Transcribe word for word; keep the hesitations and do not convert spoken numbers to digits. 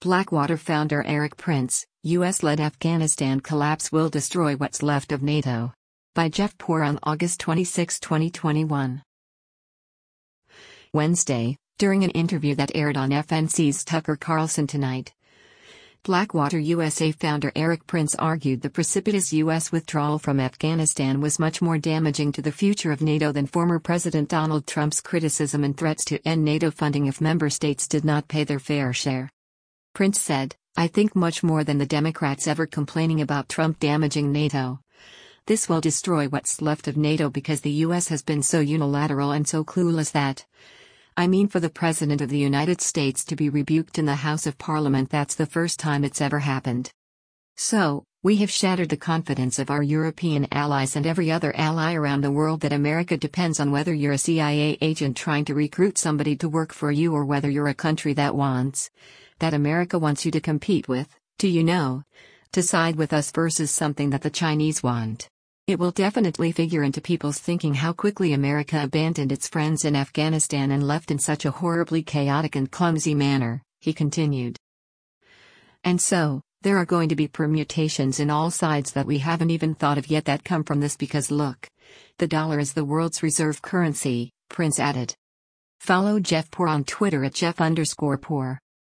Blackwater founder Erik Prince, U S-led Afghanistan collapse will destroy what's left of NATO. By Jeff Poor on August twenty-sixth, twenty twenty-one. Wednesday, during an interview that aired on F N C's Tucker Carlson Tonight, Blackwater U S A founder Erik Prince argued the precipitous U S withdrawal from Afghanistan was much more damaging to the future of NATO than former President Donald Trump's criticism and threats to end NATO funding if member states did not pay their fair share. Prince said, "I think much more than the Democrats ever complaining about Trump damaging NATO. This will destroy what's left of NATO because the U S has been so unilateral and so clueless that, I mean, for the President of the United States to be rebuked in the House of Parliament, that's the first time it's ever happened. So, we have shattered the confidence of our European allies and every other ally around the world that America depends on whether you're a C I A agent trying to recruit somebody to work for you or whether you're a country that wants, that America wants you to compete with, to you know, to side with us versus something that the Chinese want. It will definitely figure into people's thinking how quickly America abandoned its friends in Afghanistan and left in such a horribly chaotic and clumsy manner," he continued. "And so, there are going to be permutations in all sides that we haven't even thought of yet that come from this because look, the dollar is the world's reserve currency," Prince added. Follow Jeff Poor on Twitter at Jeff underscore Poor.